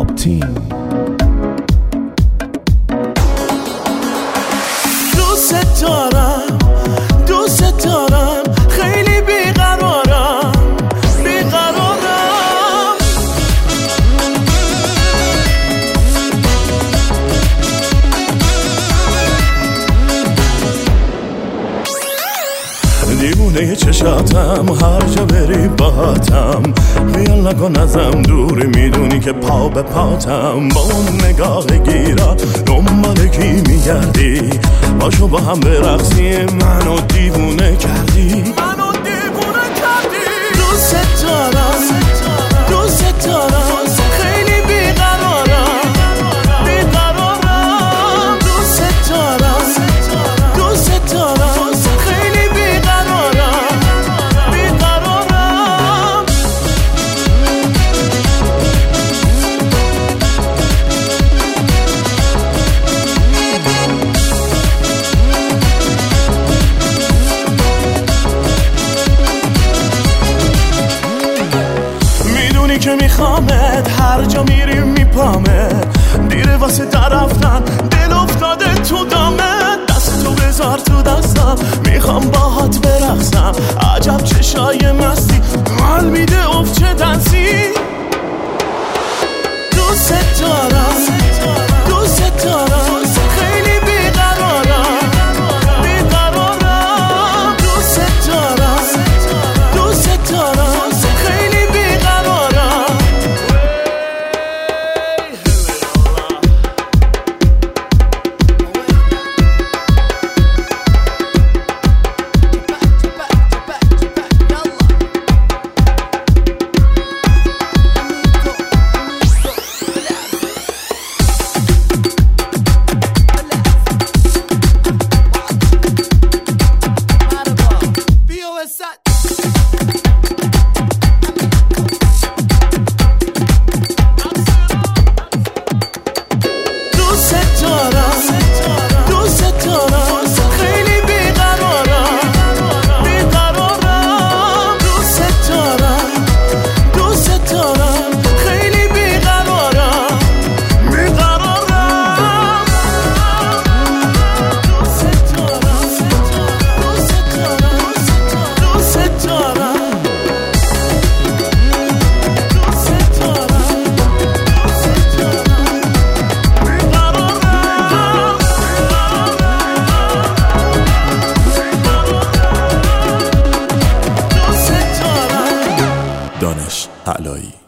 پاپ تیم. دوست دارم دوست دارم خیلی بیقرارم بیقرارم. دیوونه چشاتم هر جا بری باهاتم، خیال نکن ازم دوری میدونی که پا به پاتم. با اون نگاه گیرا دنبال کی میگردی؟ باشو با هم برقصیم، منو دیوونه کردی منو دیوونه کردی. دوست دارم دوست دارم خیلی بیقرارم بیقرارم. دوست دارم دوست دارم خیلی بیقرارم بیقرارم. میدونی که میخوامت، هر جا میریم میپامت، دیره واسه در رفتن، دل افتاده تو دامت. دستتو بذار تو دستم، میخوام باهات برقصم. عجب چشای مستی، حال میده افچه دنسی. دوست دارم دوست دارم خیلی بیقرارم بیقرارم. دوست دارم دوست دارم خیلی بیقرارم. دوست دارم دوست دارم خیلی بیقرارم بیقرارم. دوست دارم دوست دارم خیلی بیقرارم بیقرارم. دوست دارم دوست دارم دوست دارم دوست دارم. دانش علایی.